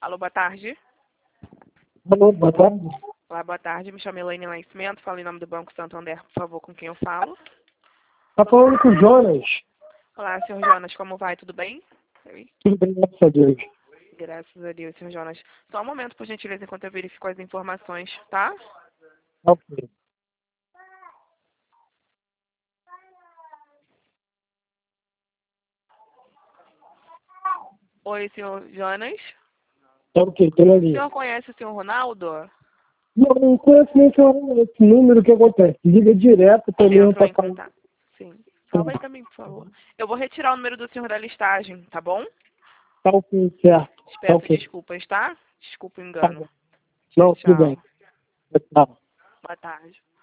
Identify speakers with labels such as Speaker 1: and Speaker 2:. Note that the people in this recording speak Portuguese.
Speaker 1: Alô, boa tarde.
Speaker 2: Alô, boa tarde.
Speaker 1: Olá, boa tarde. Me chamo Elaine Nascimento. Falo em nome do Banco Santander, por favor, com quem eu falo.
Speaker 2: Tá falando com o Jonas.
Speaker 1: Olá, senhor Jonas, como vai? Tudo bem? Oi.
Speaker 2: Tudo bem, graças a Deus.
Speaker 1: Graças a Deus, senhor Jonas. Só um momento, por gentileza, enquanto eu verifico as informações, tá?
Speaker 2: Ok.
Speaker 1: Oi, senhor Jonas.
Speaker 2: Tá ok, tô na
Speaker 1: O
Speaker 2: linha.
Speaker 1: senhor conhece o senhor Ronaldo?
Speaker 2: Não conheço nem esse número que acontece. Liga direto pra
Speaker 1: Ele
Speaker 2: mim
Speaker 1: entrou
Speaker 2: pra
Speaker 1: em
Speaker 2: falar.
Speaker 1: contato. Sim. Salva aí pra mim, por favor. Eu vou retirar o número do senhor da listagem, tá bom?
Speaker 2: Tá ok, certo.
Speaker 1: Te
Speaker 2: Tá
Speaker 1: peço
Speaker 2: ok.
Speaker 1: desculpas, tá? Desculpa o
Speaker 2: Tá
Speaker 1: engano.
Speaker 2: bom.
Speaker 1: Tchau,
Speaker 2: Não, tudo bem.
Speaker 1: tchau.
Speaker 2: Tá.
Speaker 1: Boa tarde.